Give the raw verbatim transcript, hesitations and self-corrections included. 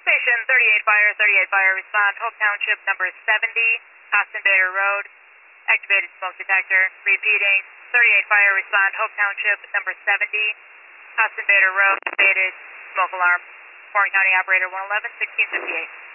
Station thirty-eight Fire, thirty-eight Fire, respond, Hope Township, number seventy, Austin Bader Road, activated smoke detector. Repeating, thirty-eight Fire, respond, Hope Township, number seventy, Austin Bader Road, activated smoke alarm. Warren County Operator one eleven, sixteen fifty-eight.